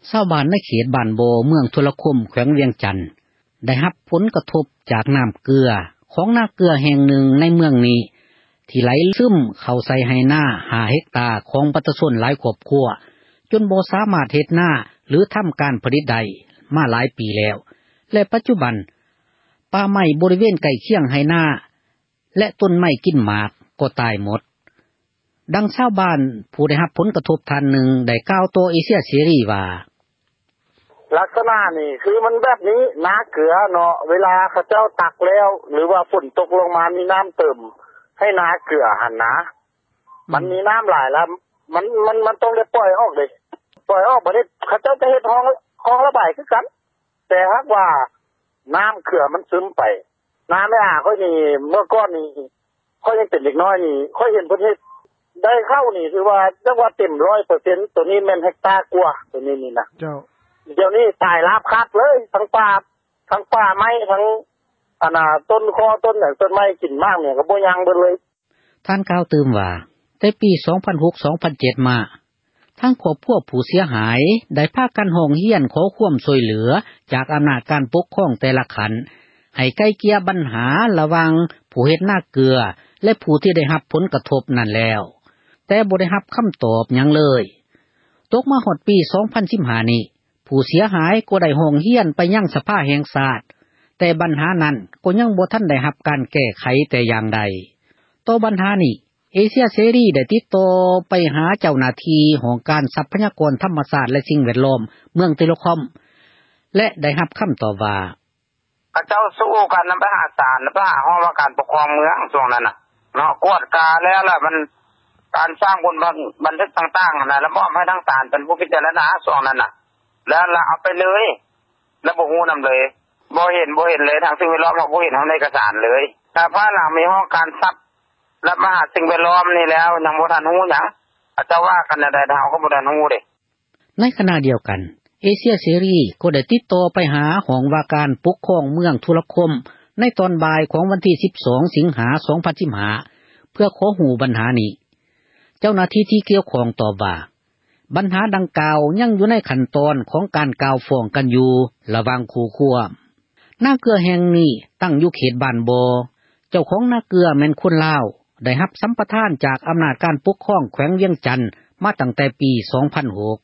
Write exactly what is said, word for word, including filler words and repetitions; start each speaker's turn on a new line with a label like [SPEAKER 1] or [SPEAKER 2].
[SPEAKER 1] ชาวบ้านในเขตบ้านโบเมืองทุลคมแขวงเวียงจันทน์ได้รับผลกระทบจากน้ำเกลือของนาเกลือแห่งหนึ่งในเมืองนี้ที่ไหลซึมเข้าใส่ให้นาห้าเฮกตาร์ของประชาชนหลายครอบครัวจนบ่สามารถเฮ็ดนาหรือทำการผลิตได้มาหลายปีแล้วและปัจจุบันป่าไม้บริเวณใกล้เคียงให้นาและต้นไม้กินหมากก็ตายหมดดังชาวบ้านผู้ได้รับผลกระทบท่านหนึ่งได้กล่าวต่อเอเชียเสรีว่า
[SPEAKER 2] ลักษณะนี่คือมันแบบนี้นาเกลือเนาะเวลาเขาเจ้าตักแล้วหรือว่าฝนตกลงมามีน้ำเติมให้นาเกลือหั่นนะมันมีน้ำหลายแล้วมันมันมันต้องได้ปล่อยออกเลยปล่อยออกบ่ได้เขาเจ้าจะเฮ็ดคลองคลองระบายคือกันแต่หากว่าน้ำเกลือมันซึมไปน้ำไม่อาค่อยนี่เมื่อก่อนนี่ค่อยยังเป็นเด็กน้อยนี่ค่อยเห็นเพิ่นเฮ็ดได้เข้านี่คือว่าจังว่าเต็ม ร้อยเปอร์เซ็นต์ ตัวนี้แม่นเฮกตาร์กว่าตัวนี้นี่นะเจ้าเดี๋ยวนี้ตายราบคักเลยทั้งป่าทั้งป่าไม้ทั้งอันน่ะต้นคอต้นหยังต้นไม้กินมากเนี่ยก็บ่ยังเบิดเลย
[SPEAKER 1] ท่านกล่าวเติมว่าแต่ปีสองพันหก สองพันเจ็ดมาทั้งครอบครัวผู้เสียหายได้พากันห้องเฮียนขอความช่วยเหลือจากอำนาจการปกครองแต่ละขันให้ไกลเกลี่ยปัญหาระหว่างผู้เฮ็ดนาเกลือและผู้ที่ได้รับผลกระทบนั่นแล้วแต่บ่ได้รับคำตอบหยังเลยตกมาฮอดปีสองพันสิบห้านี้ผู้เสียหายก็ได้ห้องเฮียนไปยังสภาแห่งชาติแต่ปัญหานั้นก็ยังบ่ทันได้รับการแก้ไขแต่อย่างใดต่อปัญหานี้เอเชียเสรีได้ติดต่อไปหาเจ้าหน้าที่ของการทรัพยากรธรรมชาติและสิ่งแวดล้อมเมืองติโลคอมและได้รับคำตอบว่า
[SPEAKER 2] เขาเจ้าสู้กันนำไปหาศาลนำไปหาห้องว่าการปกครองเมืองช่วงนั้นน่ะเนาะกวดกาแล้วล่ะมันการสร้างบนบันทึกต่างๆน่ะแล้วมอบให้ทางศาลเป็นผู้พิจารณาช่วงนั้นน่ะแล้วเราเอาไปเลยแล้วบ่ฮู้นำเลยบ่เห็นบ่เห็นเลยทางสิ่งแวดล้อมบ่เห็นในเอกสารเลยถ้าภายหลังมีห้องการทรัพย์และมหาสิ่งแวดล้อมนี่แล้วยังบ่ทันฮู้หยังอาจจะว่ากันได้เฮาก็บ่ทันฮู้เด้
[SPEAKER 1] ในขณะเดียวกันเอเชียเสรีก็ได้ติดต่อไปหาของว่าการปกครองเมืองทุลคมในตอนบ่ายของวันที่สิบสองสิงหาคมสองพันสิบห้าเพื่อขอฮู้ปัญหานี้เจ้าหน้าที่ที่เกี่ยวข้องตอบว่าปัญหาดังกล่าวยังอยู่ในขั้นตอนของการกล่าวฟ้องกันอยู่ระหว่างคู่ควบนาเกลือแห่งนี้ตั้งอยู่เขตบ้านบ่เจ้าของนาเกลือแม่นคนลาวได้รับสัมปทานจากอำนาจการปกครองแขวงเวียงจันทน์มาตั้งแต่ปีสองพันหก